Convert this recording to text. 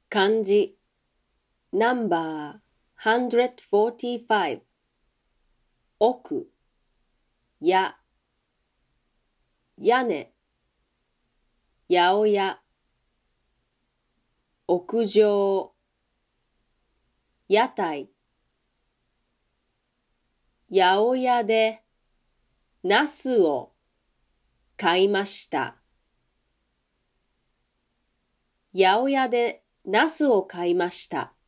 漢字 No.145 奥や屋根八百屋屋上屋台八百屋でナスを買いました。八百屋でナスを買いました。